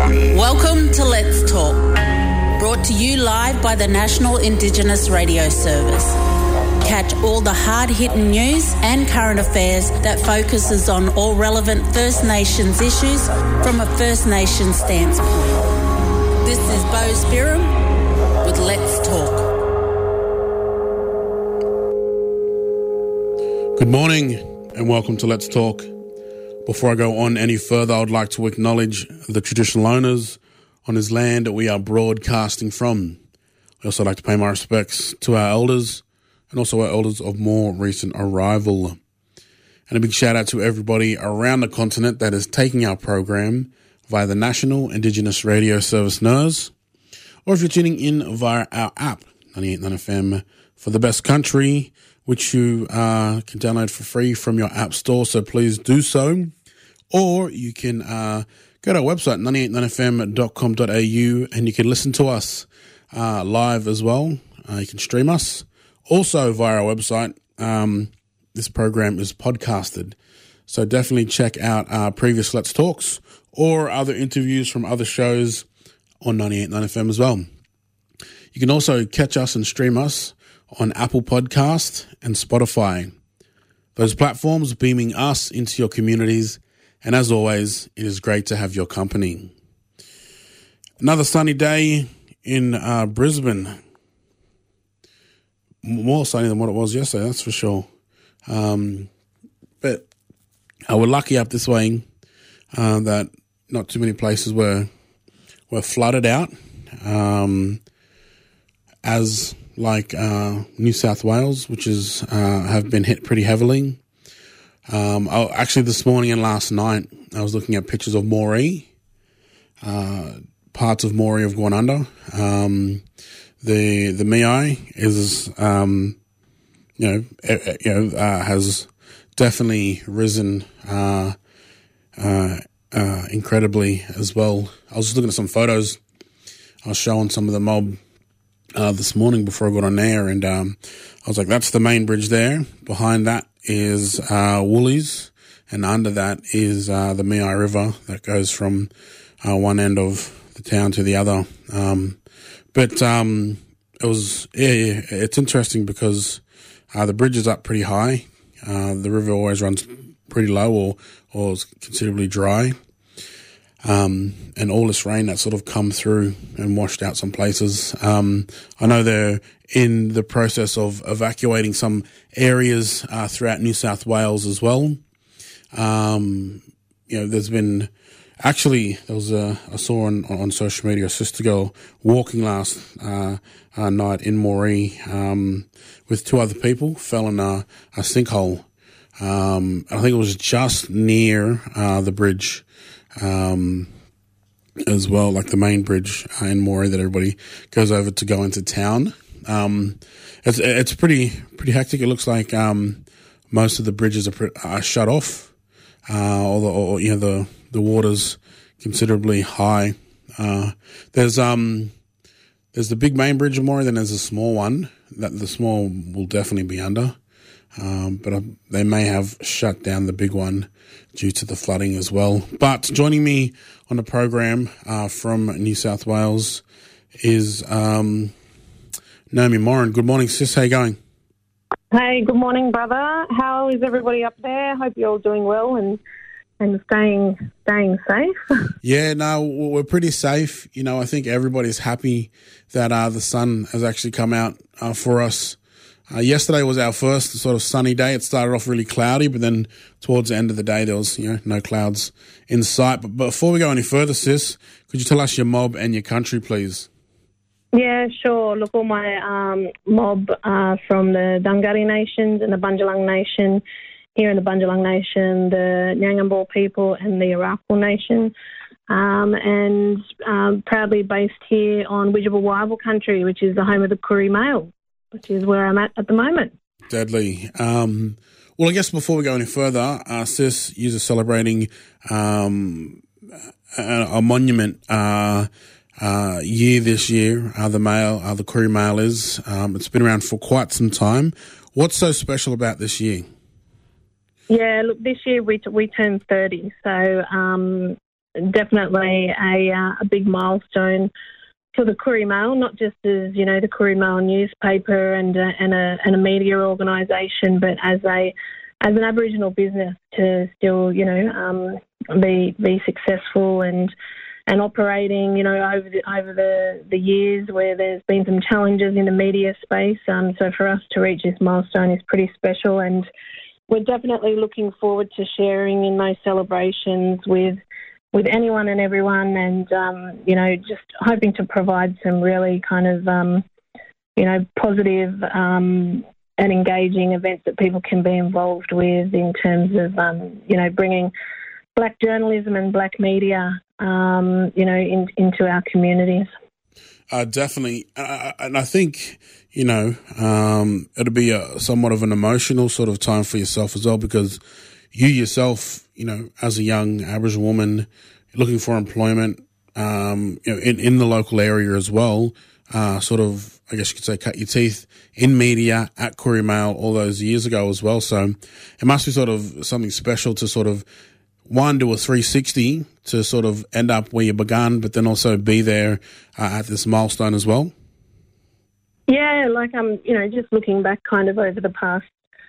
Welcome to Let's Talk, brought to you live by the National Indigenous Radio Service. Catch all the hard-hitting news and current affairs that focuses on all relevant First Nations issues from a First Nations standpoint. This is Bo Spirim with Let's Talk. Good morning and welcome to Let's Talk. Before I go on any further, I would like to acknowledge the traditional owners on whose land we are broadcasting from. I also like to pay my respects to our elders and also our elders of more recent arrival. And a big shout out to everybody around the continent that is taking our program via the National Indigenous Radio Service NIRS, or if you're tuning in via our app, 98.9 FM for the best country, which you can download for free from your app store, so please do so. Or you can go to our website, 989fm.com.au, and you can listen to us live as well. You can stream us. Also via our website, this program is podcasted. So definitely check out our previous Let's Talks or other interviews from other shows on 98.9 FM as well. You can also catch us and stream us on Apple Podcast and Spotify. Those platforms beaming us into your communities. And as always, it is great to have your company. Another sunny day in Brisbane. More sunny than what it was yesterday, that's for sure. But we're lucky up this way that not too many places were flooded out. As like New South Wales, which is have been hit pretty heavily. Actually, this morning and last night, I was looking at pictures of Moree. Parts of Moree have gone under. The Miai is, has definitely risen incredibly as well. I was just looking at some photos. I was showing some of the mob this morning before I got on air, and I was like, that's the main bridge there. Behind that is Woolies, and under that is the Miai River that goes from one end of the town to the other. But it was, it's interesting because the bridge is up pretty high. The river always runs pretty low or is considerably dry. And all this rain that's sort of come through and washed out some places. I know they're in the process of evacuating some areas throughout New South Wales as well. There's been I saw on social media a sister girl walking last night in Moree with two other people, fell in a sinkhole. I think it was just near the bridge. As well, like the main bridge in Moree that everybody goes over to go into town. It's pretty hectic. It looks like most of the bridges are shut off, the water's considerably high. There's the big main bridge in Moree, then there's a small one that the small will definitely be under. But they may have shut down the big one due to the flooding as well. But joining me on the program from New South Wales is Naomi Moran. Good morning, sis. How you going? Hey, good morning, brother. How is everybody up there? Hope you're all doing well and staying safe. Yeah, no, we're pretty safe. I think everybody's happy that the sun has actually come out for us. Yesterday was our first sort of sunny day. It started off really cloudy, but then towards the end of the day, there was, no clouds in sight. But before we go any further, sis, could you tell us your mob and your country, please? Yeah, sure. Look, all my mob are from the Dungari Nations and the Bundjalung Nation. Here in the Bundjalung Nation, the Nyangambor people and the Arakwal Nation. And proudly based here on Widjabul country, which is the home of the Koori Mail, which is where I'm at the moment. Deadly. Well, I guess before we go any further, sis, you're celebrating a monument year this year. The Koori Mail is. It's been around for quite some time. What's so special about this year? Yeah, look, this year we turned 30, so definitely a big milestone for the Koori Mail, not just as, you know, the Koori Mail newspaper and a media organisation, but as an Aboriginal business to still, you know, be successful and operating, you know, over the years where there's been some challenges in the media space. So for us to reach this milestone is pretty special, and we're definitely looking forward to sharing in those celebrations with anyone and everyone, and you know, just hoping to provide some really kind of you know, positive and engaging events that people can be involved with in terms of you know, bringing Black journalism and Black media you know, into our communities. Definitely, and I think, you know, it'll be somewhat of an emotional sort of time for yourself as well, because you yourself, you know, as a young Aboriginal woman looking for employment, you know, in the local area as well, sort of, I guess you could say, cut your teeth in media at Koori Mail all those years ago as well. So it must be sort of something special to sort of do a 360 to sort of end up where you began, but then also be there at this milestone as well. Yeah, like you know, just looking back kind of over the past,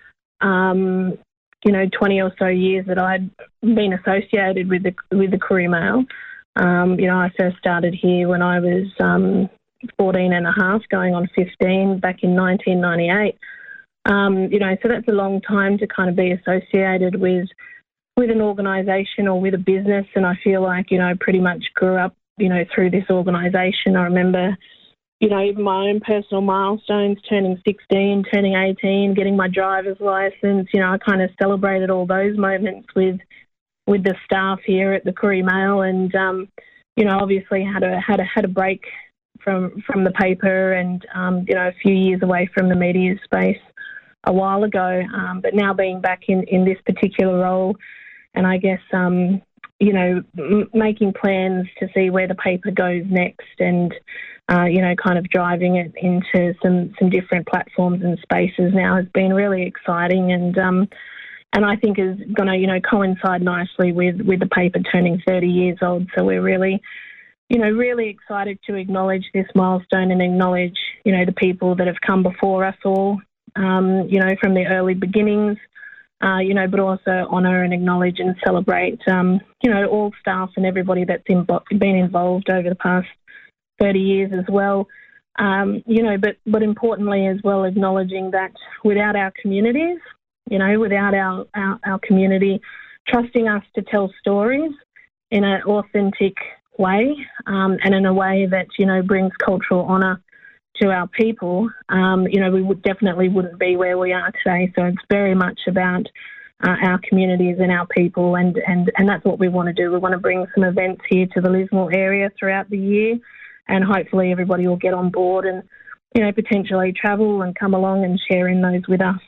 you know, 20 or so years that I'd been associated with the Koori Mail. You know, I first started here when I was 14 and a half, going on 15 back in 1998. You know, so that's a long time to kind of be associated with an organisation or with a business, and I feel like, you know, I pretty much grew up, you know, through this organisation. I remember, you know, even my own personal milestones, turning 16, turning 18, getting my driver's licence. You know, I kind of celebrated all those moments with the staff here at the Koori Mail, and you know, obviously had a break from the paper, and you know, a few years away from the media space a while ago, but now being back in this particular role, and I guess you know, making plans to see where the paper goes next, and you know, kind of driving it into some different platforms and spaces now has been really exciting, and I think is going to, you know, coincide nicely with the paper turning 30 years old. So we're really, you know, really excited to acknowledge this milestone and acknowledge, you know, the people that have come before us all, you know, from the early beginnings, you know, but also honour and acknowledge and celebrate, you know, all staff and everybody that's been involved over the past 30 years as well. You know, but importantly as well, acknowledging that without our communities, you know, without our community trusting us to tell stories in an authentic way, and in a way that, you know, brings cultural honour to our people, you know, we wouldn't be where we are today. So it's very much about our communities and our people, and that's what we want to do. We want to bring some events here to the Lismore area throughout the year, and hopefully everybody will get on board and, you know, potentially travel and come along and share in those with us.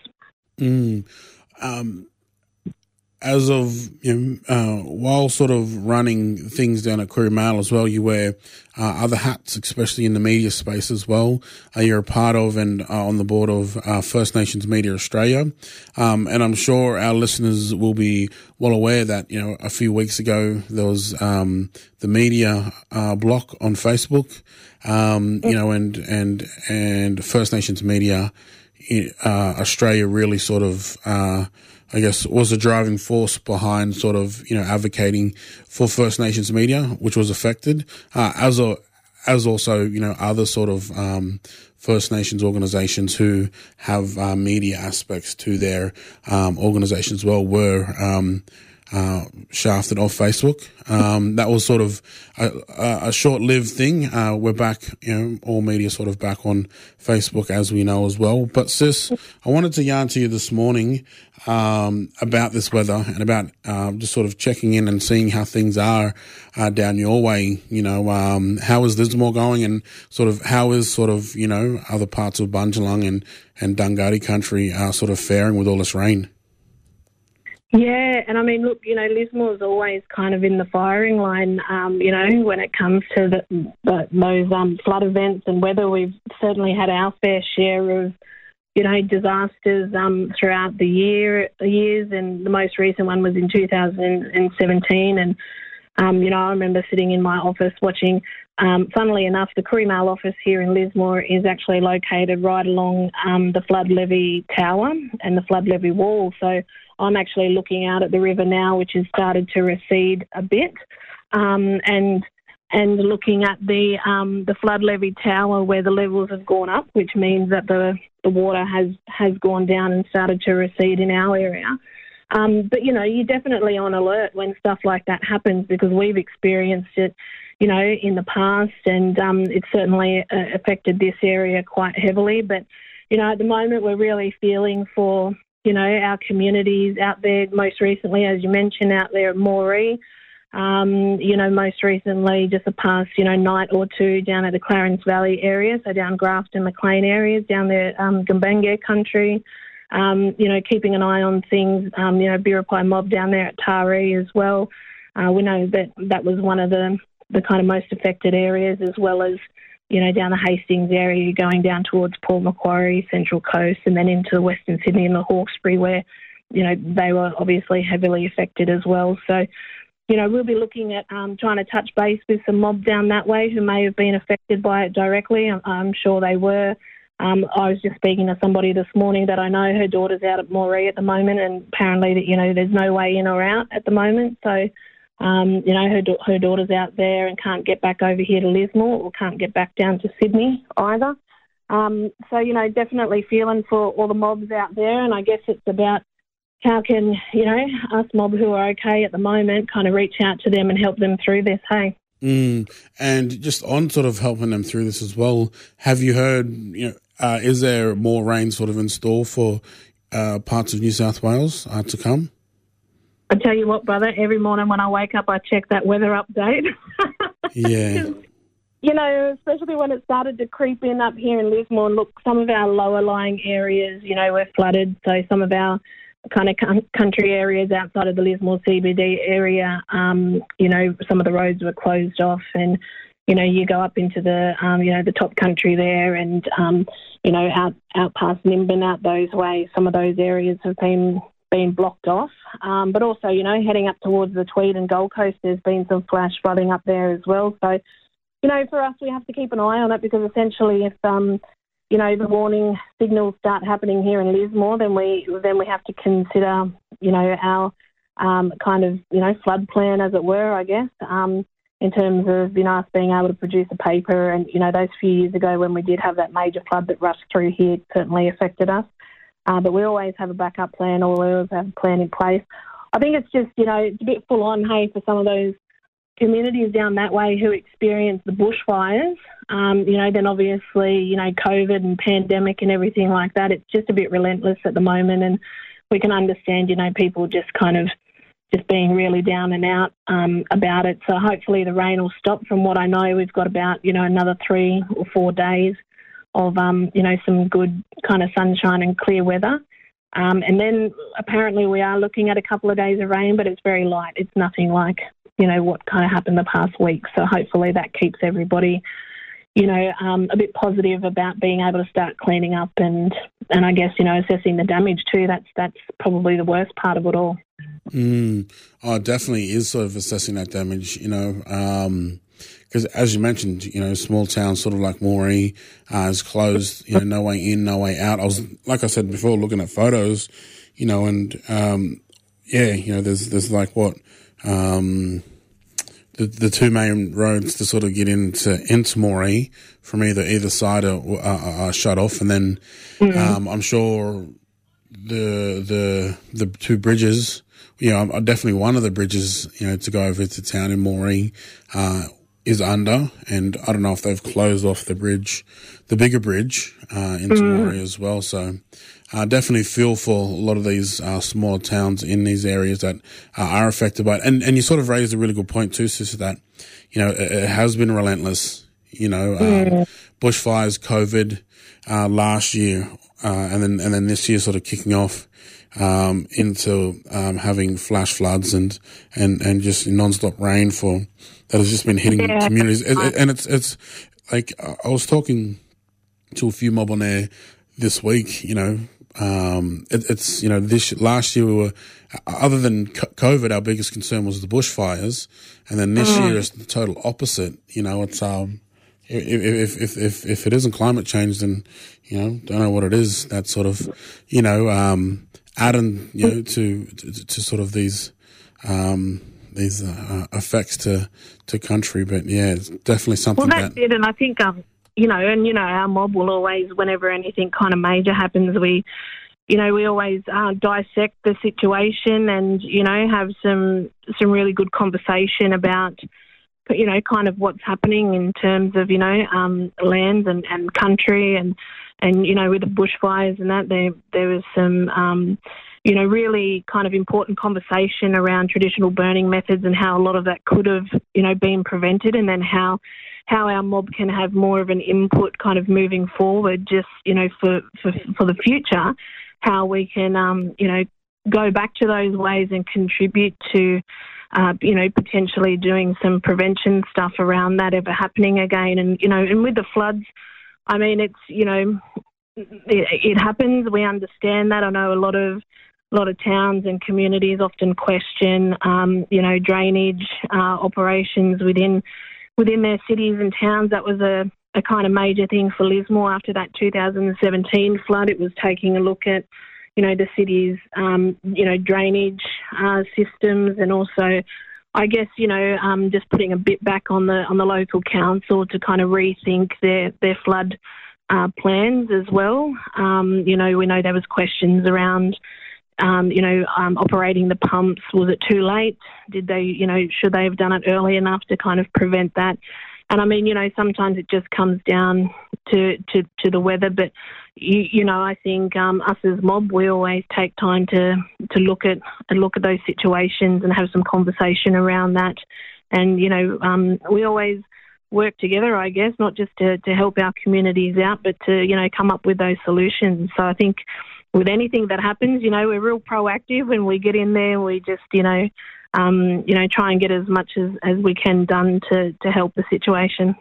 As of, you know, while sort of running things down at Koori Mail as well, you wear other hats, especially in the media space as well. You're a part of and on the board of First Nations Media Australia. And I'm sure our listeners will be well aware that, you know, a few weeks ago there was the media block on Facebook, you know, and First Nations Media Australia really sort of I guess was a driving force behind sort of, you know, advocating for First Nations media, which was affected, as also, you know, other sort of First Nations organizations who have media aspects to their organizations as well were shafted off Facebook. That was sort of a short-lived thing. We're back, you know, all media sort of back on Facebook, as we know as well. But sis, I wanted to yarn to you this morning about this weather and about just sort of checking in and seeing how things are down your way. You know, how is Lismore going, and sort of how is sort of, you know, other parts of Bundjalung and Dungari country sort of faring with all this rain? Yeah, and I mean, look, you know, Lismore's always kind of in the firing line, you know, when it comes to those flood events and weather. We've certainly had our fair share of, you know, disasters throughout the years, and the most recent one was in 2017, and I remember sitting in my office watching, funnily enough, the Corriedale office here in Lismore is actually located right along the flood levy tower and the flood levy wall. So I'm actually looking out at the river now, which has started to recede a bit, and looking at the flood levy tower where the levels have gone up, which means that the water has gone down and started to recede in our area. But, you're definitely on alert when stuff like that happens, because we've experienced it, in the past, and it's certainly affected this area quite heavily. But, at the moment we're really feeling for, our communities out there, most recently, as you mentioned, out there at Moree. Most recently, just the past, night or two down at the Clarence Valley area, so down Grafton, Maclean areas, down there, Gumbaynggirr country, keeping an eye on things, Biripi mob down there at Taree as well. We know that was one of the kind of most affected areas, as well as, down the Hastings area, going down towards Port Macquarie, Central Coast, and then into Western Sydney and the Hawkesbury, where, they were obviously heavily affected as well. So, we'll be looking at trying to touch base with some mob down that way who may have been affected by it directly. I'm sure they were. I was just speaking to somebody this morning that I know, her daughter's out at Moree at the moment, and apparently that, there's no way in or out at the moment. So, her daughter's out there and can't get back over here to Lismore, or can't get back down to Sydney either. So, definitely feeling for all the mobs out there, and I guess it's about how can, us mob who are okay at the moment kind of reach out to them and help them through this, hey? And just on sort of helping them through this as well, have you heard, is there more rain sort of in store for parts of New South Wales to come? I tell you what, brother, every morning when I wake up, I check that weather update. Yeah. Especially when it started to creep in up here in Lismore. Look, some of our lower lying areas, were flooded. So some of our kind of country areas outside of the Lismore CBD area, some of the roads were closed off, and, you go up into the, the top country there, and, out past Nimbin, out those ways, some of those areas have been blocked off. But also, heading up towards the Tweed and Gold Coast, there's been some flash flooding up there as well. So, for us, we have to keep an eye on it, because essentially if, the warning signals start happening here in Lismore, then we have to consider, our kind of, flood plan, as it were, I guess, in terms of, us being able to produce a paper. And, those few years ago when we did have that major flood that rushed through here, it certainly affected us. But we always have a backup plan, or we always have a plan in place. I think it's just, it's a bit full on, hey, for some of those communities down that way who experience the bushfires, then obviously, COVID and pandemic and everything like that, it's just a bit relentless at the moment. And we can understand, people just kind of just being really down and out about it. So hopefully the rain will stop. From what I know, we've got about, another 3 or 4 days of, some good kind of sunshine and clear weather. And then apparently we are looking at a couple of days of rain, but it's very light. It's nothing like, what kind of happened the past week. So hopefully that keeps everybody, a bit positive about being able to start cleaning up and I guess, assessing the damage too. That's probably the worst part of it all. Oh, it definitely is sort of assessing that damage, because as you mentioned, small towns sort of like Moree is closed, no way in, no way out. I was, like I said before, looking at photos, and there's like what, the two main roads to sort of get into Moree from either side are shut off, and then I'm sure the two bridges, definitely one of the bridges, to go over to town in Moree is under, and I don't know if they've closed off the bridge, the bigger bridge into Moree as well. So definitely feel for a lot of these smaller towns in these areas that are affected by it. And you sort of raised a really good point too, sister, that, it has been relentless, bushfires, COVID last year, and then this year sort of kicking off into having flash floods and just non-stop rain that has just been hitting communities. And it's like, I was talking to a few mob on air this week, it's, you know, last year we were, other than COVID, our biggest concern was the bushfires. And then this year is the total opposite. You know, it's, if it isn't climate change, then, you know, don't know what it is. That sort of, you know, adding, you know, to sort of these effects to country. But yeah, it's definitely something. Well, that's it. And I think, you know, our mob will always, whenever anything kind of major happens, we always dissect the situation and, you know, have some really good conversation about, you know, kind of what's happening in terms of, you know, land and country and, you know, with the bushfires and that, there was some, you know, really kind of important conversation around traditional burning methods and how a lot of that could have, you know, been prevented, and then how our mob can have more of an input kind of moving forward, just, you know, for the future, how we can, you know, go back to those ways and contribute to, you know, potentially doing some prevention stuff around that ever happening again. And, you know, and with the floods, I mean, it's, you know, it happens. We understand that. I know a lot of towns and communities often question, you know, drainage operations within their cities and towns. That was a kind of major thing for Lismore after that 2017 flood. It was taking a look at, you know, the city's, you know, drainage systems, and also, I guess, you know, just putting a bit back on the local council to kind of rethink their flood plans as well. You know, we know there was questions around, you know, operating the pumps. Was it too late? Did they, you know, should they have done it early enough to kind of prevent that? And I mean, you know, sometimes it just comes down to the weather. But you know, I think us as mob, we always take time to look at those situations and have some conversation around that. And you know, we always work together, I guess, not just to help our communities out, but to, you know, come up with those solutions. So I think with anything that happens, you know, we're real proactive when we get in there. We just, you know, try and get as much as we can done to help the situation.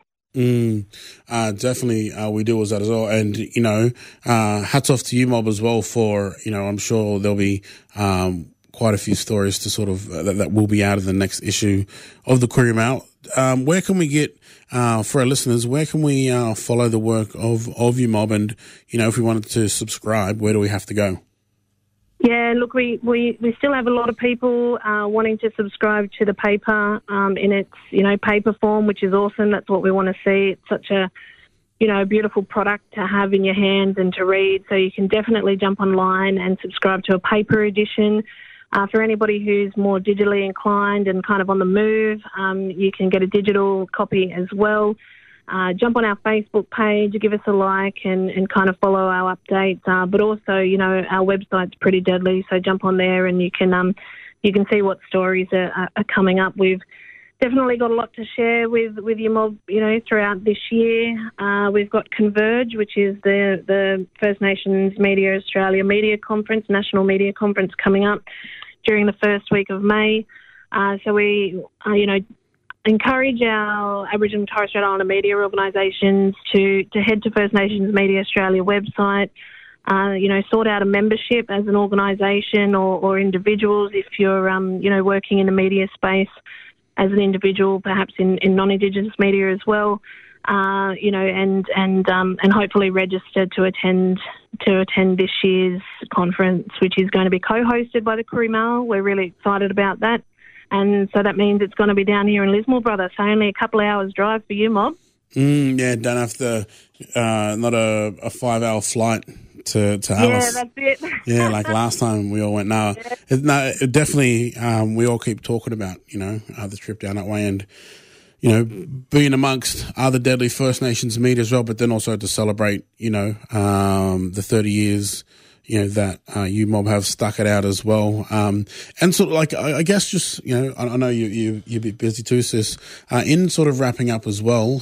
Definitely, we do as that as well. And, you know, hats off to you, mob, as well, for, you know, I'm sure there'll be quite a few stories to sort of that will be out of the next issue of the Courier Mail. Where can we get, for our listeners, where can we follow the work of you, mob? And, you know, if we wanted to subscribe, where do we have to go? Yeah, look, we still have a lot of people wanting to subscribe to the paper in its, you know, paper form, which is awesome. That's what we want to see. It's such a, you know, beautiful product to have in your hands and to read. So you can definitely jump online and subscribe to a paper edition. For anybody who's more digitally inclined and kind of on the move, you can get a digital copy as well. Jump on our Facebook page, give us a like and kind of follow our updates. But also, you know, our website's pretty deadly, so jump on there and you can see what stories are coming up. We've definitely got a lot to share with your mob, you know, throughout this year. We've got Converge, which is the First Nations Media Australia Media Conference, National Media Conference, coming up during the first week of May. So we, you know, encourage our Aboriginal and Torres Strait Islander media organisations to head to First Nations Media Australia website, you know, sort out a membership as an organisation or individuals if you're, you know, working in the media space as an individual, perhaps in non-Indigenous media as well, you know, and hopefully register to attend this year's conference, which is going to be co-hosted by the Courier Mail. We're really excited about that. And so that means it's going to be down here in Lismore, brother. So only a couple of hours drive for you, mob. Yeah, don't have to, not a 5-hour flight to Alice. Yeah, that's it. Yeah, like last time we all went. No, it definitely, we all keep talking about, you know, the trip down that way and, you know, being amongst other deadly First Nations media as well, but then also to celebrate, you know, the 30 years, you know, that you mob have stuck it out as well. And sort of like, I guess just, you know, I know you're a bit busy too, sis, in sort of wrapping up as well.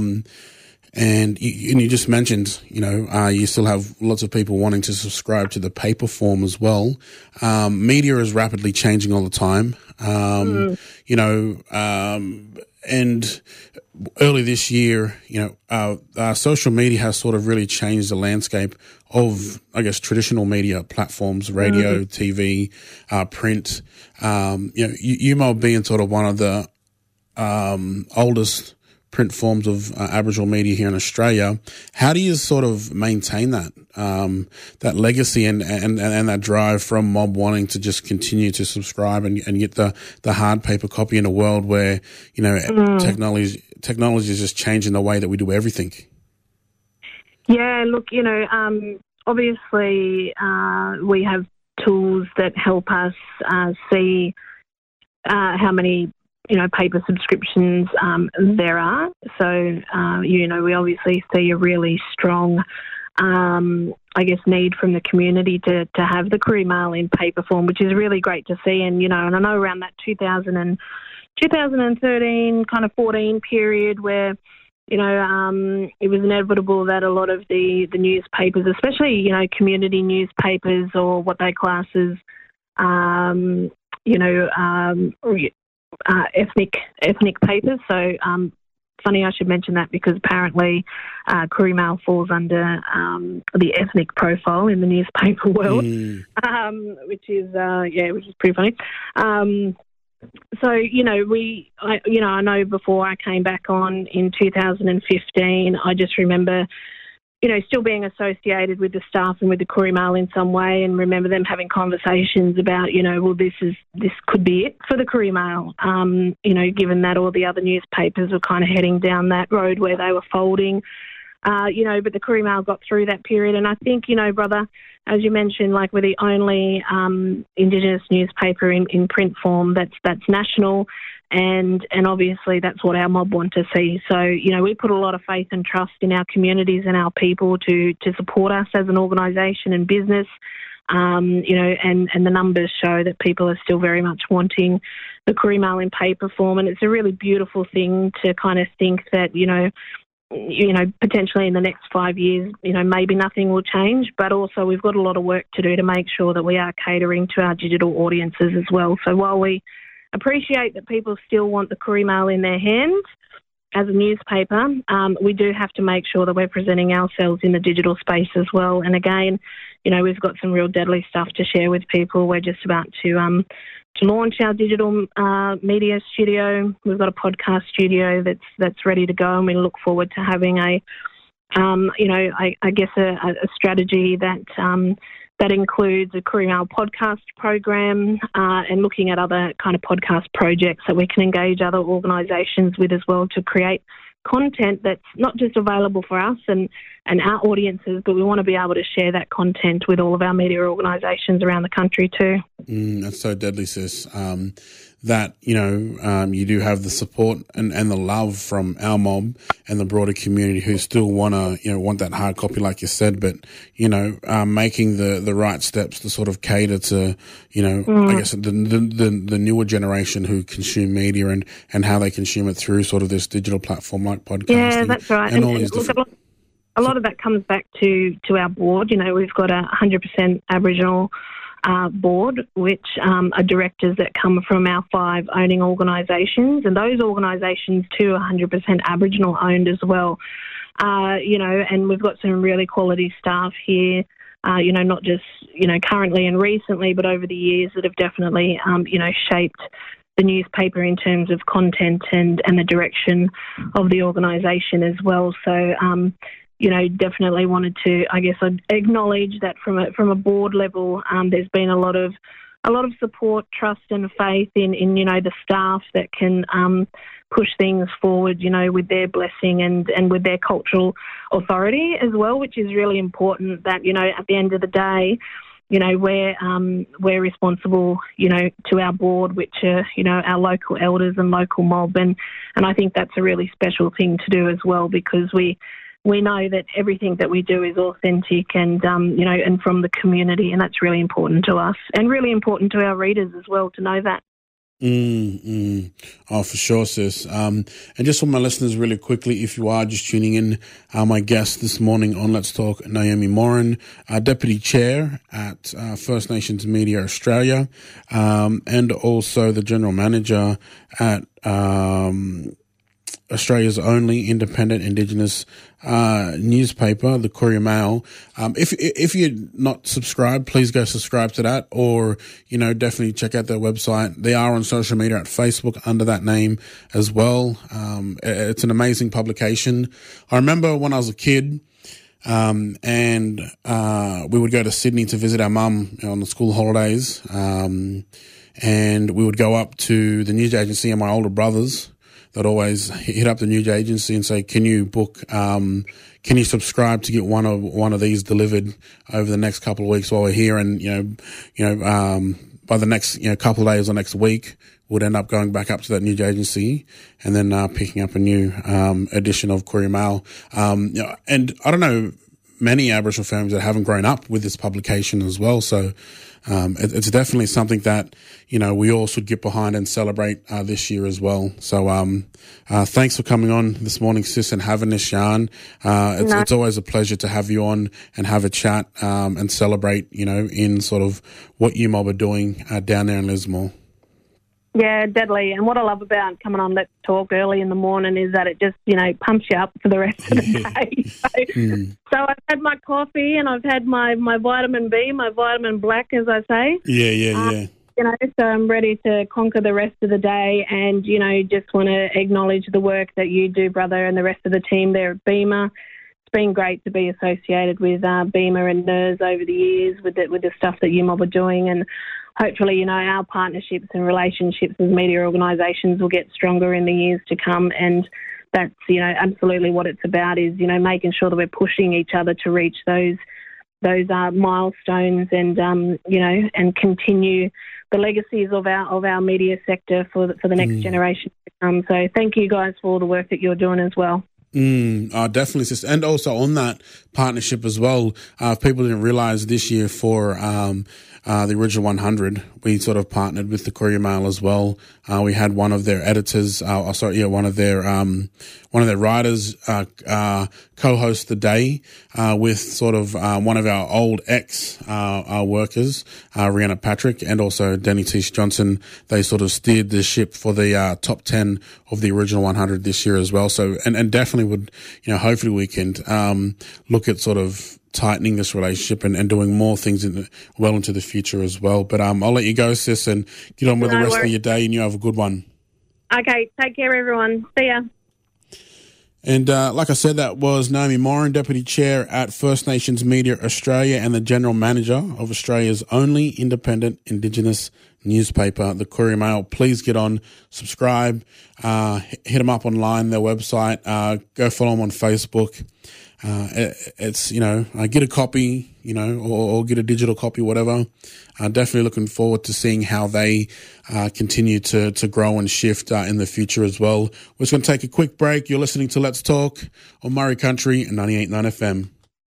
And you just mentioned, you know, you still have lots of people wanting to subscribe to the paper form as well. Media is rapidly changing all the time. You know, and early this year, social media has sort of really changed the landscape of, I guess, traditional media platforms, radio, TV, print. UMOB being sort of one of the oldest print forms of Aboriginal media here in Australia. How do you sort of maintain that legacy and that drive from Mob wanting to just continue to subscribe and get the hard paper copy in a world where, technology is just changing the way that we do everything? Yeah, look, obviously we have tools that help us see how many paper subscriptions there are. So, we obviously see a really strong, need from the community to have the Courier Mail in paper form, which is really great to see. And, and I know around that 2013, kind of 14 period where, it was inevitable that a lot of the newspapers, especially, community newspapers or what they class as, ethnic papers. So funny I should mention that because apparently Courier Mail falls under the ethnic profile in the newspaper world, which is pretty funny. So I know before I came back on in 2015, I just remember still being associated with the staff and with the Courier Mail in some way, and remember them having conversations about, this could be it for the Courier Mail, given that all the other newspapers were kind of heading down that road where they were folding, but the Courier Mail got through that period. And I think, brother, as you mentioned, like we're the only Indigenous newspaper in print form that's national. And obviously that's what our mob want to see. So, we put a lot of faith and trust in our communities and our people to support us as an organisation and business, and the numbers show that people are still very much wanting the Courier Mail in paper form. And it's a really beautiful thing to kind of think that, potentially in the next 5 years, maybe nothing will change, but also we've got a lot of work to do to make sure that we are catering to our digital audiences as well. So while we appreciate that people still want the Courier Mail in their hands as a newspaper, we do have to make sure that we're presenting ourselves in the digital space as well. And again, we've got some real deadly stuff to share with people. We're just about to launch our digital media studio. We've got a podcast studio that's ready to go, and we look forward to having a strategy that includes a Courier Mail podcast program and looking at other kind of podcast projects that we can engage other organisations with as well to create content that's not just available for us and our audiences, but we want to be able to share that content with all of our media organisations around the country too. That's so deadly, sis. That, you do have the support and the love from our mob and the broader community who still want that hard copy, like you said, but, making the right steps to sort of cater to, I guess the newer generation who consume media and how they consume it through sort of this digital platform like podcasting. Yeah, that's right. And all these different... A lot of that comes back to our board. We've got 100% Aboriginal board, which are directors that come from our 5 owning organisations, and those organisations too are 100% Aboriginal owned as well. And we've got some really quality staff here, not just, currently and recently, but over the years that have definitely, shaped the newspaper in terms of content and the direction of the organisation as well. So, definitely wanted to, acknowledge that from a board level, there's been a lot of support, trust and faith in the staff that can push things forward, with their blessing and with their cultural authority as well, which is really important that, at the end of the day, we're responsible, to our board, which are, our local elders and local mob. And I think that's a really special thing to do as well, because we know that everything that we do is authentic and, and from the community, and that's really important to us and really important to our readers as well to know that. Oh, for sure, sis. And just for my listeners really quickly, if you are just tuning in, my guest this morning on Let's Talk, Naomi Moran, Deputy Chair at First Nations Media Australia, and also the General Manager at Australia's only independent Indigenous newspaper, the Courier Mail. If you're not subscribed, please go subscribe to that, or definitely check out their website. They are on social media at Facebook under that name as well. It's an amazing publication. I remember when I was a kid, and we would go to Sydney to visit our mum on the school holidays, and we would go up to the news agency, and my older brothers, they'd always hit up the news agency and say, can you subscribe to get one of these delivered over the next couple of weeks while we're here? And, by the next, couple of days or next week, would end up going back up to that news agency and then, picking up a new, edition of Courier Mail. And I don't know many Aboriginal families that haven't grown up with this publication as well. So, it's definitely something that, we all should get behind and celebrate, this year as well. So, thanks for coming on this morning, sis, and having this yarn. It's always a pleasure to have you on and have a chat, and celebrate, in sort of what you mob are doing, down there in Lismore. Yeah, deadly. And what I love about coming on Let's Talk early in the morning is that it just, pumps you up for the rest of the day. So I've had my coffee and I've had my vitamin B, my vitamin black, as I say. Yeah. So I'm ready to conquer the rest of the day and, just want to acknowledge the work that you do, brother, and the rest of the team there at BEMA. It's been great to be associated with BEMA and NERS over the years with the stuff that you mob are doing, and hopefully, our partnerships and relationships with media organisations will get stronger in the years to come, and that's, absolutely what it's about is, making sure that we're pushing each other to reach those milestones and, and continue the legacies of our media sector for the next generation to come. So thank you guys for all the work that you're doing as well. Definitely, sister. And also on that partnership as well, if people didn't realise this year for the Original 100, we sort of partnered with the Courier Mail as well. We had one of their editors, one of their writers, co-host the day, with sort of, one of our old workers, Rhianna Patrick, and also Danny Tish Johnson. They sort of steered the ship for the, top 10 of the Original 100 this year as well. So, and definitely would, hopefully we can, look at sort of tightening this relationship and doing more things well into the future as well. But I'll let you go, sis, and get on with the rest of your day, and you have a good one. Okay, take care, everyone. See ya. And like I said, that was Naomi Moran, Deputy Chair at First Nations Media Australia and the General Manager of Australia's only independent Indigenous newspaper, the Courier Mail. Please get on, subscribe, hit them up online, their website, go follow them on Facebook. It's, get a copy, or get a digital copy, whatever. Definitely looking forward to seeing how they continue to grow and shift in the future as well. We're just going to take a quick break. You're listening to Let's Talk on Murray Country and 98.9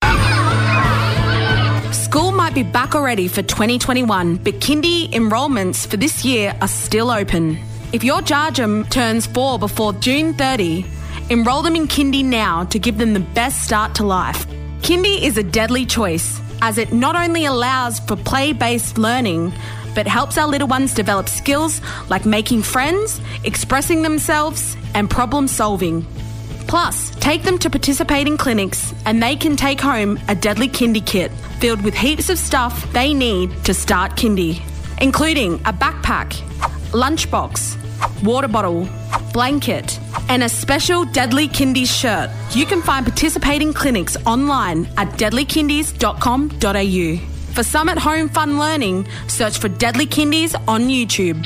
FM. School might be back already for 2021, but kindy enrolments for this year are still open. If your Jarjum turns 4 before June 30, enroll them in kindy now to give them the best start to life. Kindy is a deadly choice, as it not only allows for play-based learning, but helps our little ones develop skills like making friends, expressing themselves, and problem solving. Plus, take them to participating clinics and they can take home a deadly kindy kit filled with heaps of stuff they need to start kindy, including a backpack, lunchbox, water bottle, blanket, and a special Deadly Kindies shirt. You can find participating clinics online at deadlykindies.com.au. For some at-home fun learning, search for Deadly Kindies on YouTube.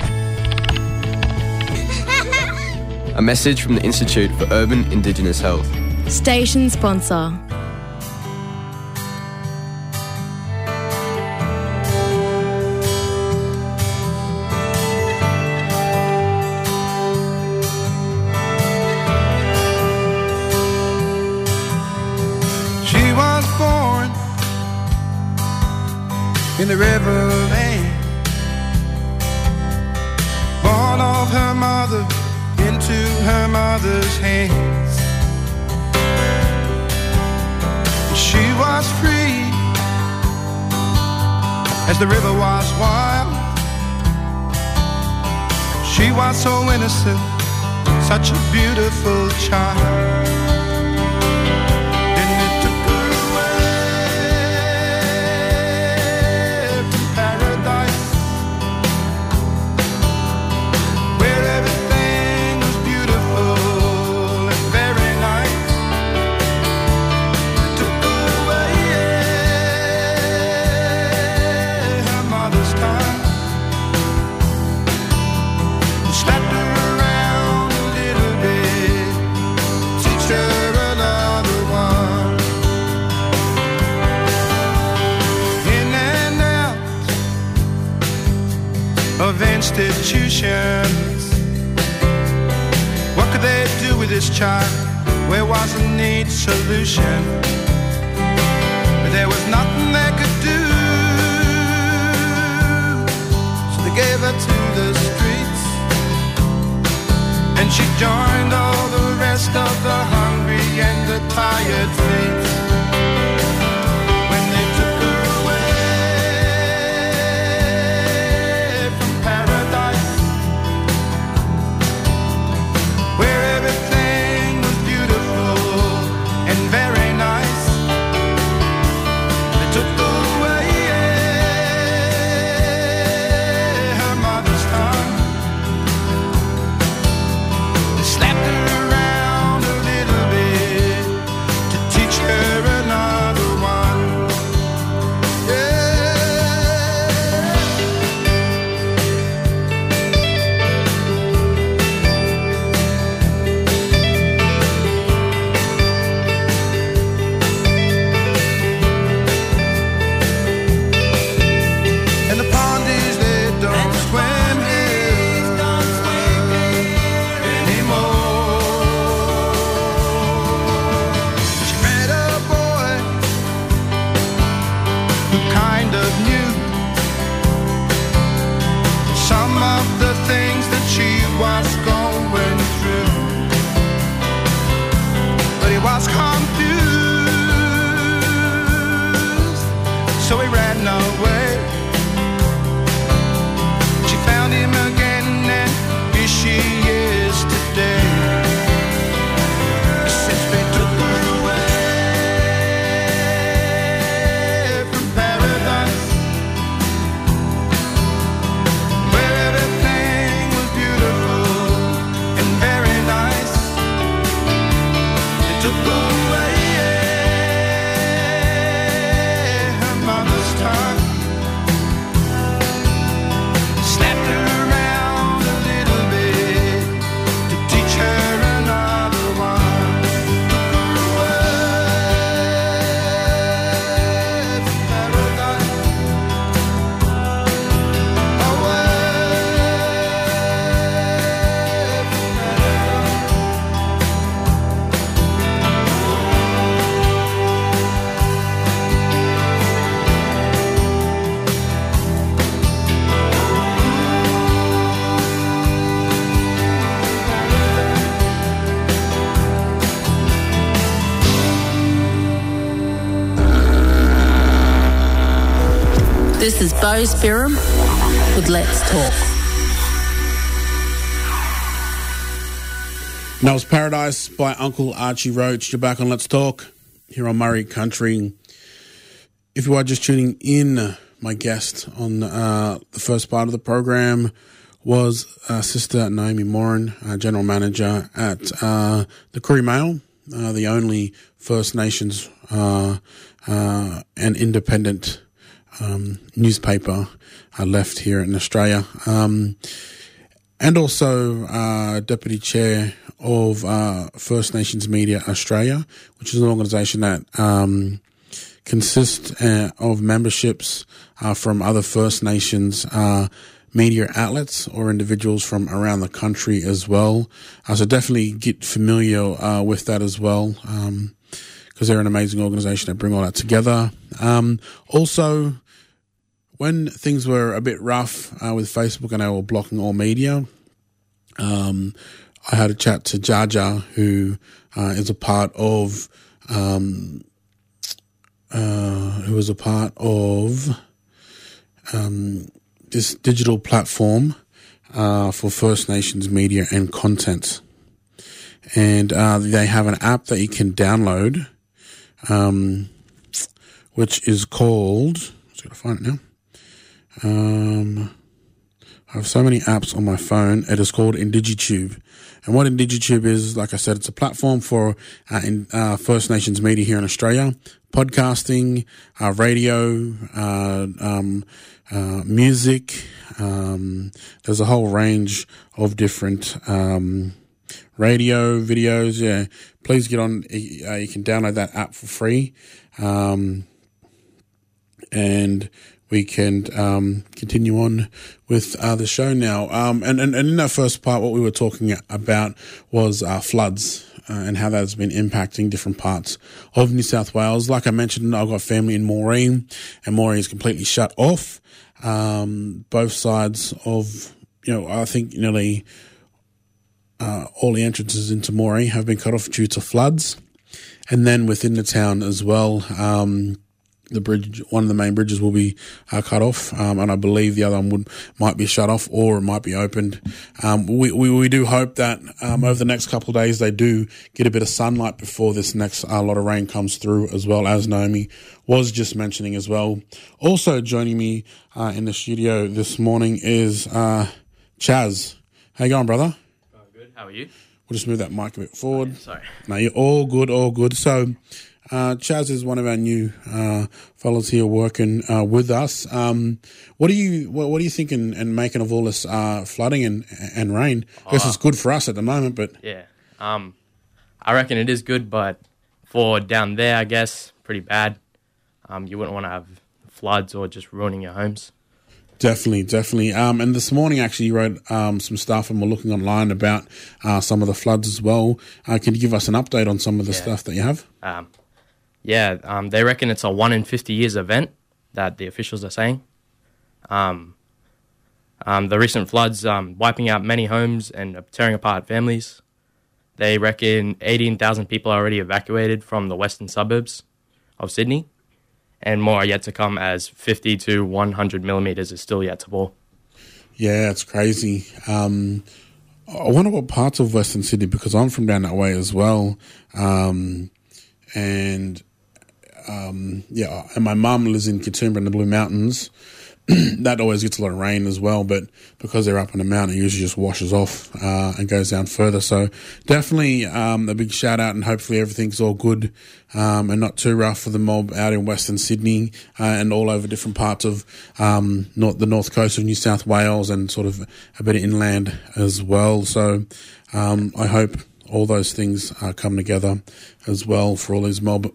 A message from the Institute for Urban Indigenous Health. Station sponsor. In the Riverland, born of her mother into her mother's hands. She was free as the river was wild. She was so innocent, such a beautiful child. And it took her away from paradise, where everything was beautiful and very nice. It took away her mother's time, slapped her around a little bit, teach her another one. In and out of institutions, what could they do with this child? Where was a neat solution? But there was nothing they could do, so they gave her to the streets, and she joined all the rest of the hungry and the tired feet. When they took her away from paradise, where everything was beautiful and very nice, they took away her mother's tongue. They slapped her around a little bit to teach her another one. And the pondies, they don't swim here anymore. She met a boy who kind of knew some of the things that she was going through, but he was confused, so he ran away. She found him again, and here she is today. Since they took her away from paradise, where everything was beautiful and very nice, they took away her mother's tongue, slapped her around a little bit to teach her another one. Took her away from paradise, away from This is Bo Spirum with Let's Talk. That was Paradise by Uncle Archie Roach. You're back on Let's Talk here on Murray Country. If you are just tuning in, my guest on the first part of the program was Sister Naomi Moran, General Manager at the Courier Mail, the only First Nations and independent newspaper left here in Australia, and also Deputy Chair of First Nations Media Australia, which is an organisation that consists of memberships from other First Nations media outlets or individuals from around the country as well. So definitely get familiar with that as well, because they're an amazing organisation that bring all that together. Also, when things were a bit rough with Facebook and they were blocking all media, I had a chat to Jaja, who is a part of this digital platform for First Nations media and content. and they have an app that you can download, which is called, I'm just going to find it now. I have so many apps on my phone. It is called IndigiTube. And what IndigiTube is, like I said, it's a platform for First Nations media here in Australia, podcasting, radio, music. There's a whole range of different radio videos. Yeah, please get on. You can download that app for free, and we can continue on with the show now. And in that first part, what we were talking about was floods and how that has been impacting different parts of New South Wales. Like I mentioned, I've got family in Moree, and Moree is completely shut off. Both sides of, I think nearly all the entrances into Moree have been cut off due to floods. And then within the town as well, the bridge, one of the main bridges will be cut off, and I believe the other one might be shut off, or it might be opened. We do hope that over the next couple of days they do get a bit of sunlight before this next lot of rain comes through, as well, as Naomi was just mentioning as well. Also joining me in the studio this morning is Chaz. How you going, brother? Oh, good. How are you? We'll just move that mic a bit forward. Oh, sorry. No, you're all good, all good. So Chaz is one of our new fellows here working with us. What do you think and making of all this flooding and rain? I guess it's good for us at the moment, but yeah, I reckon it is good, but for down there, I guess pretty bad. You wouldn't want to have floods or just ruining your homes. Definitely. And this morning, actually, you wrote some stuff, and we're looking online about some of the floods as well. Can you give us an update on some of the stuff that you have? They reckon it's a 1 in 50 years event that the officials are saying. The recent floods wiping out many homes and tearing apart families. They reckon 18,000 people are already evacuated from the western suburbs of Sydney, and more are yet to come, as 50 to 100 millimetres is still yet to fall. Yeah, it's crazy. I wonder what parts of Western Sydney, because I'm from down that way as well. And my mum lives in Katoomba in the Blue Mountains. That always gets a lot of rain as well, but because they're up on the mountain, it usually just washes off and goes down further. So definitely a big shout out, and hopefully everything's all good and not too rough for the mob out in Western Sydney and all over different parts of the north coast of New South Wales, and sort of a bit of inland as well. So I hope all those things come together as well for all these mob.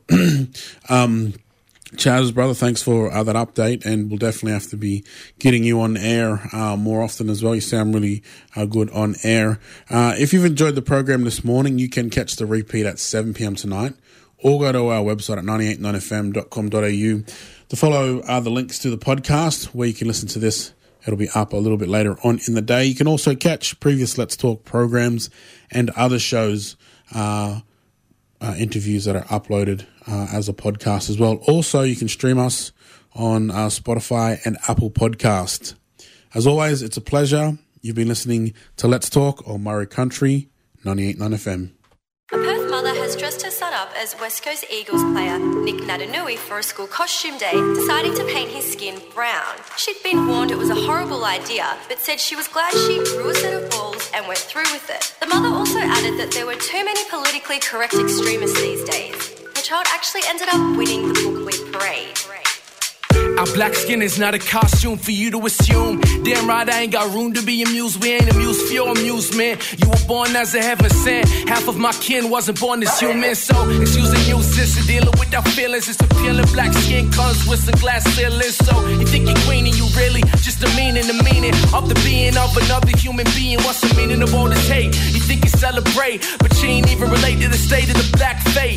Chaz, brother, thanks for that update, and we'll definitely have to be getting you on air more often as well. You sound really good on air. If you've enjoyed the program this morning, you can catch the repeat at 7 p.m. tonight, or go to our website at 989fm.com.au to follow the links to the podcast where you can listen to this. It'll be up a little bit later on in the day. You can also catch previous Let's Talk programs and other shows, interviews that are uploaded as a podcast as well. Also, you can stream us on Spotify and Apple Podcast. As always, it's a pleasure. You've been listening to Let's Talk on Murray Country 98.9 FM. A Perth mother has dressed her son up as West Coast Eagles player Nick Natanui for a school costume day, deciding to paint his skin brown. She'd been warned it was a horrible idea, but said she was glad she grew a set of balls and went through with it. The mother also added that there were too many politically correct extremists these days. Her child actually ended up winning the Book Week parade. Our black skin is not a costume for you to assume. Damn right, I ain't got room to be amused. We ain't amused for your amusement. You were born as a heaven sent. Half of my kin wasn't born as human. So it's using you, sister, dealing with our feelings. It's appealing. Black skin comes with some glass ceilings. So you think you're queen and you really just the meaning of the being of another human being. What's the meaning of all this hate? You think you celebrate, but you ain't even relate to the state of the black fate. So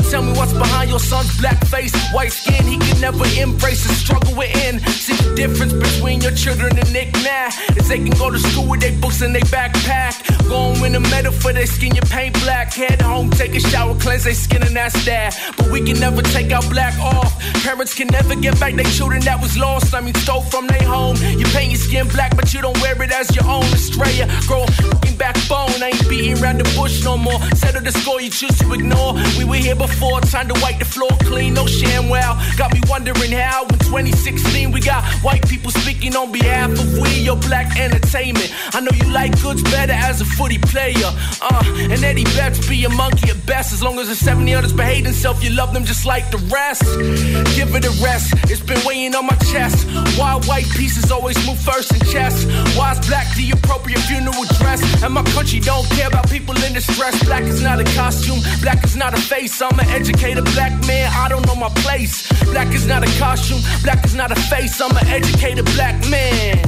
tell me what's behind your son's black face. White skin, he can never embrace the struggle we're in. See the difference between your children and Nick now is they can go to school with their books and their backpack. Go and win a medal for their skin, you paint black. Head home, take a shower, cleanse their skin, and that's that. But we can never take our black off. Parents can never get back their children that was lost. I mean, stole from their home. You paint your skin black, but you don't wear it as your own. Australia, grow fucking backbone. I ain't beating around the bush no more. Settle the score, you choose to ignore. We were here before, time to wipe the floor clean. No sham, wow. Got me wondering how in 2016 we got white people speaking on behalf of we, your black entertainment. I know you like goods better as a footy player. And Eddie Betts be a monkey at best. As long as the 70 others behave themselves, you love them just like the rest. Give it a rest, it's been weighing on my chest. Why white pieces always move first in chess? Why is black the appropriate funeral dress? And my country don't care about people in distress. Black is not a costume, black is not a face. I'm an educated black man, I don't know my place. Black is not a costume, black is not a face. I'm an educated black man.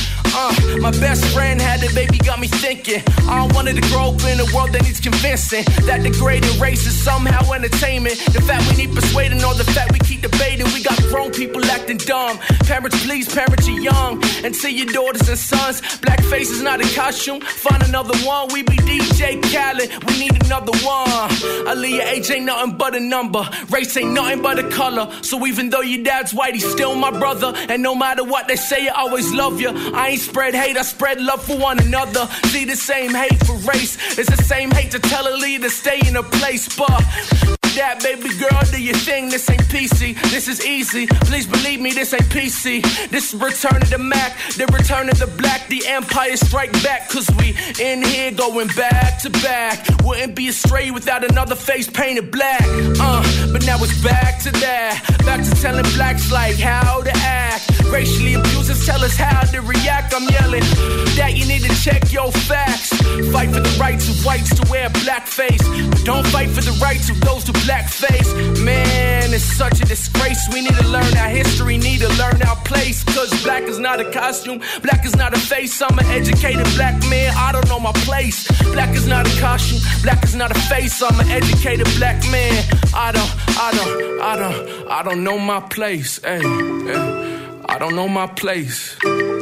My best friend had it, baby, got me thinking. I wanted to grow up in a world that needs convincing. That degraded race is somehow entertainment. The fact we need persuading or the fact we keep debating. We got grown people acting dumb. Parents, please, parents, you're young. And to your daughters and sons, blackface is not a costume. Find another one, we be DJ Khaled. We need another one. Aaliyah, age ain't nothing but a number. Race ain't nothing but a color. So even though your dad's white, he's still my brother. And no matter what they say, I always love you. I ain't spread hate, I spread love for one another. See the same hate for race. It's the same hate to tell a leader stay in a place. But that, baby girl, do your thing. This ain't PC, this is easy. Please believe me, this ain't PC. This is return of the Mac, the return of the black. The Empire strike back, cause we in here going back to back. Wouldn't be astray without another face painted black. But now it's back to that. Back to telling blacks like how to act. Racially abusers tell us how to react. I'm yelling that you need to check your facts. Fight for the rights of whites to wear blackface, but don't fight for the rights of those to blackface. Man, it's such a disgrace. We need to learn our history, need to learn our place. Cause black is not a costume, black is not a face. I'm an educated black man, I don't know my place. Black is not a costume, black is not a face. I'm an educated black man, I don't know my place. Hey, I don't know my place.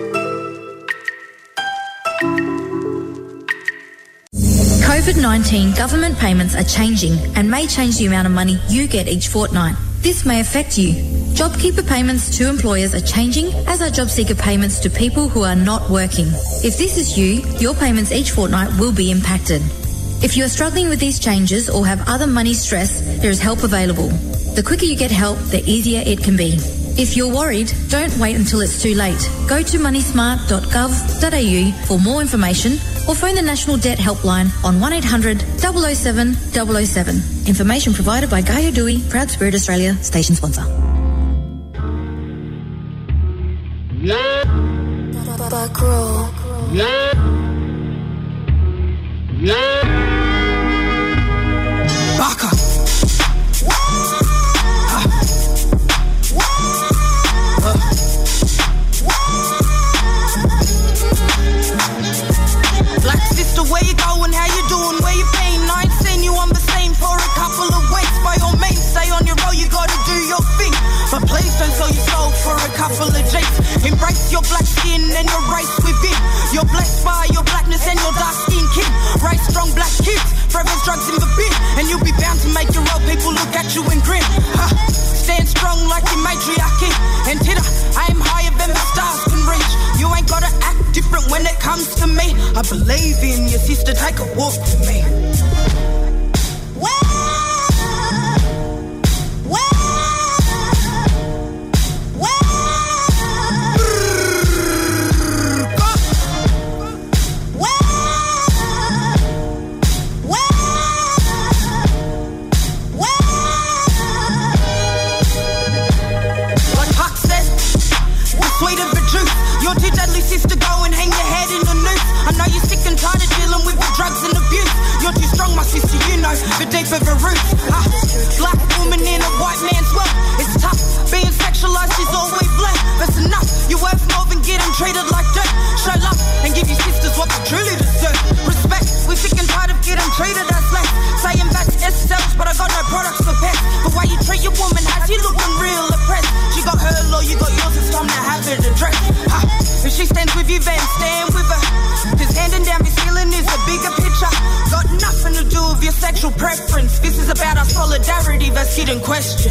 COVID-19 government payments are changing and may change the amount of money you get each fortnight. This may affect you. JobKeeper payments to employers are changing, as are JobSeeker payments to people who are not working. If this is you, your payments each fortnight will be impacted. If you are struggling with these changes or have other money stress, there is help available. The quicker you get help, the easier it can be. If you're worried, don't wait until it's too late. Go to moneysmart.gov.au for more information or phone the National Debt Helpline on 1800 007 007. Information provided by Gaia Dewey, Proud Spirit Australia, station sponsor. Baka. Black sister, where you going? How you doing? Where you been? I ain't seen you on the scene for a couple of weeks. By all means, stay on your road, you gotta do your thing. But please don't sell your soul for a couple of G's. Embrace your black skin and your race within. You're blessed by your blackness and your dark skin kin. Raise strong black kids, forever's drugs in the bin. And you'll be bound to make your old people look at you and grin. Stand strong like your matriarchy. And titter, I am higher than the stars can reach. You ain't gotta act different when it comes to me. I believe in your sister, take a walk with me. Sister, go and hang your head in the noose. I know you're sick and tired of dealing with the drugs and abuse. You're too strong, my sister, you know the deep of her roots. Black woman in a white man's world. It's tough, being sexualized is always blamed. That's enough, you're worth more than getting treated like dirt. Show love and give your sisters what they truly deserve. Respect, we're sick and tired of getting treated as less. Saying that's S-cells, but I got no products for pets. first hidden question.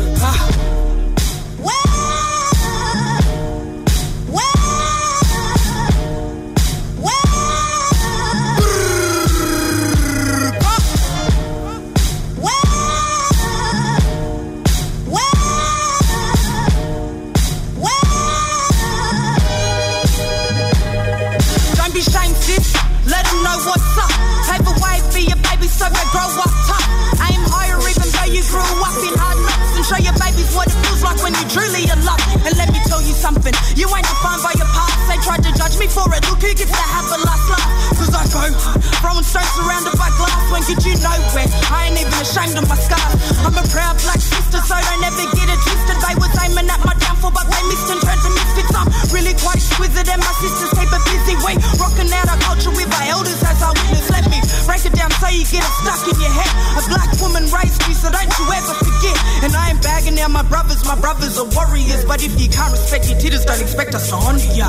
Don't be shamed, sis. Let them know what's up. Pave a way for your baby so they grow up tough. Aim higher even though you grew up in hard knocks. And show your babies what it feels like when you truly are loved. And let me tell you something, you ain't defined by your past. They tried to judge me for it, look who gets to have the last laugh. Cause I go hard, throwing stones surrounded by glass. Won't get you nowhere, I ain't even ashamed of my scars. I'm a proud black sister, so don't ever get it twisted. They was aiming at my downfall, but they missed and turned to misfits. I'm really quite exquisite and my sisters keep it busy. We rocking out our culture with our elders as our witness. Let me break it down so you get it stuck in your head. A black woman raised me, so don't you ever forget. And I ain't bagging out my brothers are warriors. But if you can't respect your titters, don't expect us to honour ya.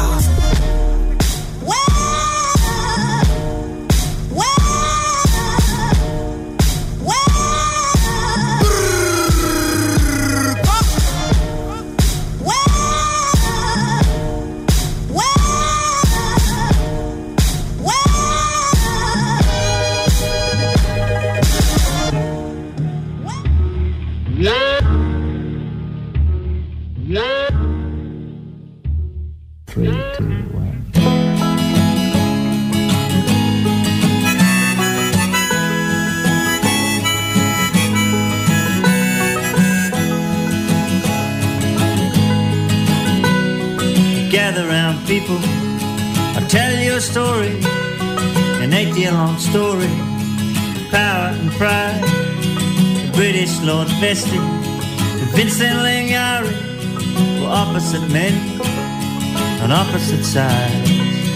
Gather round, people, I'll tell you a story, an 8-year-long story, power and pride. The British Lord Vestey and Vincent Lingiari were opposite men on opposite sides.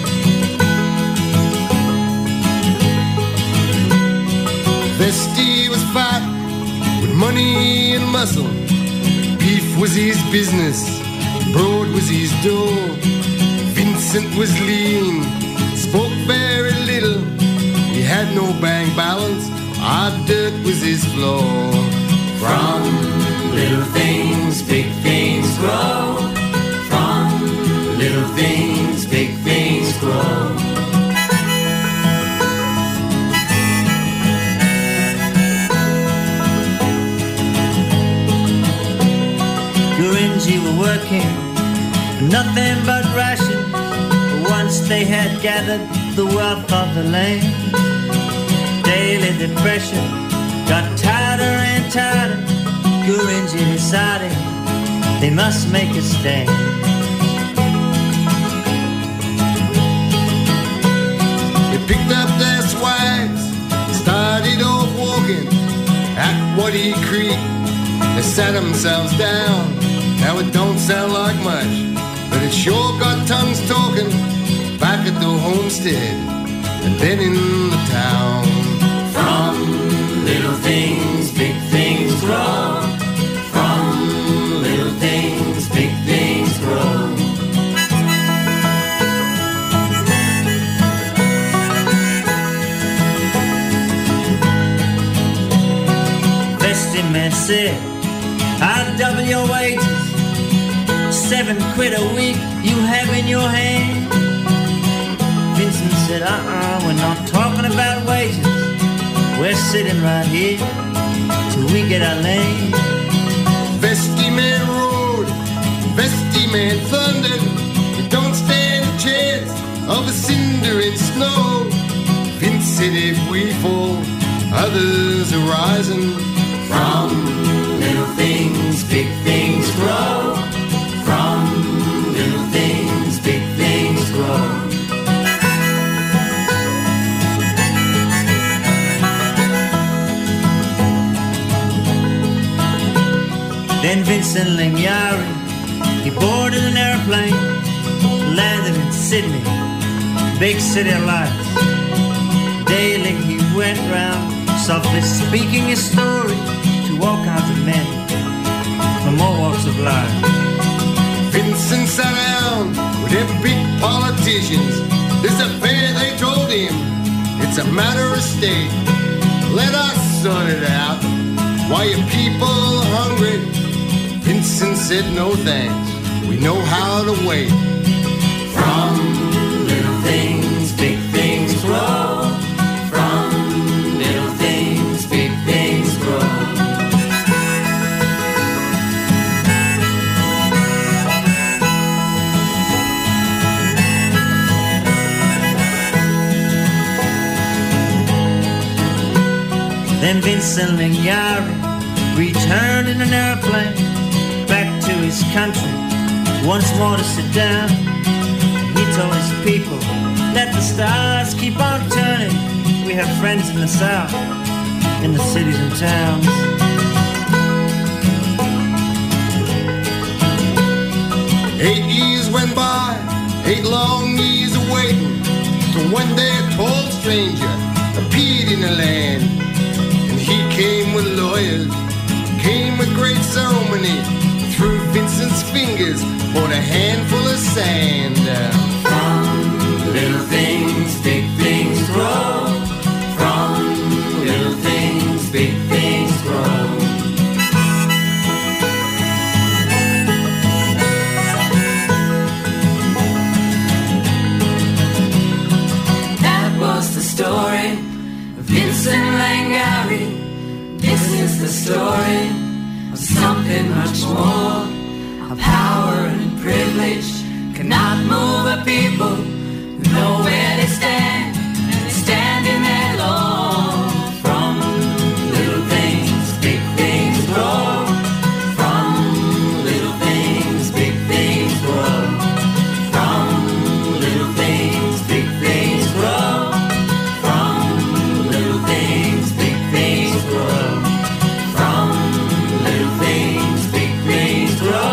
Vestey was fat with money and muscle. Beef was his business, broad was his dough. Vincent was lean, spoke very little. He had no bank balance, hard dirt was his floor. From little things, big things grow. From little things, big things grow. Gurindji were working for nothing but rations. Once they had gathered the wealth of the land, daily depression got tighter and tighter. Gurindji decided they must make a stand. They picked up their swags, started off walking at Waddy Creek. They sat themselves down. Now it don't sound like much, but it sure got tongues talking back at the homestead and then in the town. From little things, big things grow. From little things, big things grow. Vestey man said, I'll double your wages, 7 quid a week you have in your hand. Vincent said, we're not talking about wages. We're sitting right here till we get our land. Vestey man roared, Vestey man thundered. You don't stand a chance of a cinder in snow. Vince said if we fall, others are rising. From little things, big things grow. From little things, big things grow. Then Vincent Lingiari, he boarded an airplane, landed in Sydney, big city of lights. Daily he went round, softly speaking his story to all kinds of men from all walks of life. Vincent sat down with them big politicians. This affair, they told him, it's a matter of state. Let us sort it out while your people Vincent said no thanks, we know how to wait. From little things, big things grow. From little things, big things grow. Then Vincent Lingiari returned in an airplane back to his country once more to sit down. He told his people, let the stars keep on turning. We have friends in the South, in the cities and towns. 8 years went by, 8 long years of waiting, till one day a tall stranger appeared in the land. And he came with lawyers, came with great ceremony. Through Vincent's fingers, poured a handful of sand. From little things, big things grow. From little things, big things grow. That was the story of Vincent Lingiari. This is the story of something much more. Of power and privilege cannot move a people who know where they stand, and they stand in their law. From little things, big things grow. From little things, big things grow. From little things, big things grow. From little things, big things grow. From little things, big things grow.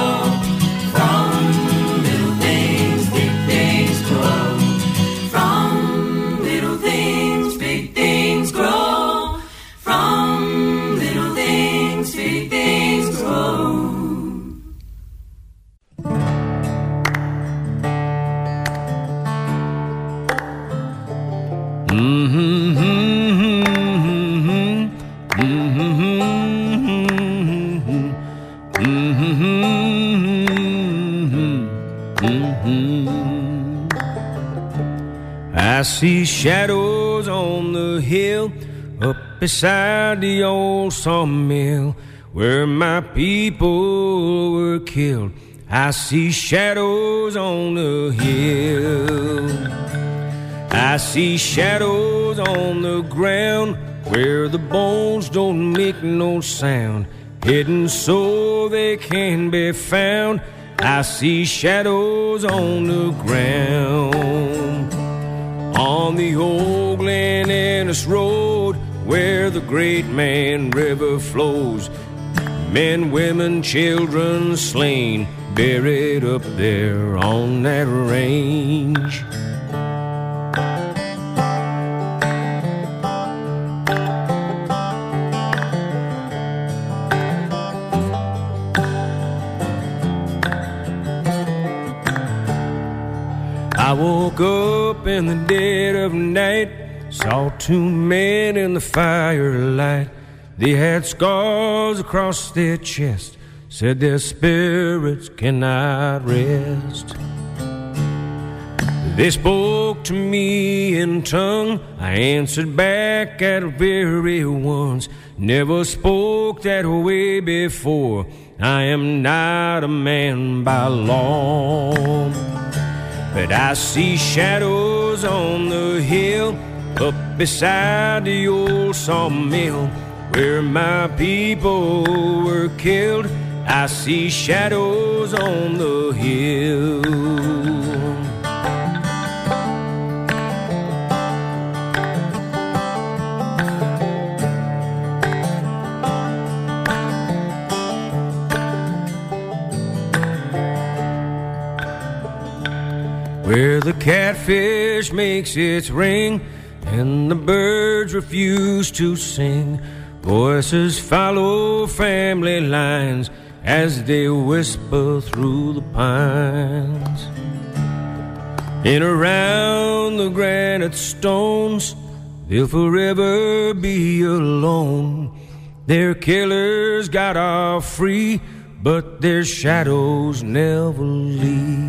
I see shadows on the hill up beside the old sawmill where my people were killed. I see shadows on the hill. I see shadows on the ground where the bones don't make no sound, hidden so they can be found. I see shadows on the ground. On the old Glen Innes Road where the Great Man River flows, men, women, children slain, buried up there on that range. I woke up in the dead of night, saw two men in the firelight. They had scars across their chest, said their spirits cannot rest. They spoke to me in tongue, I answered back at very once. Never spoke that way before, I am not a man by law. But I see shadows on the hill up beside the old sawmill where my people were killed. I see shadows on the hill. Where the catfish makes its ring and the birds refuse to sing, voices follow family lines as they whisper through the pines. In around the granite stones, they'll forever be alone. Their killers got off free, but their shadows never leave.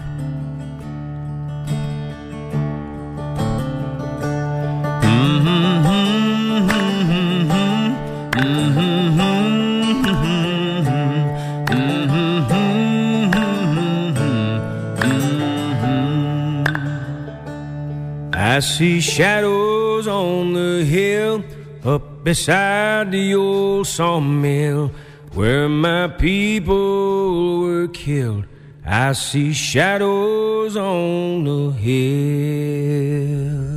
I see shadows on the hill up beside the old sawmill where my people were killed. I see shadows on the hill.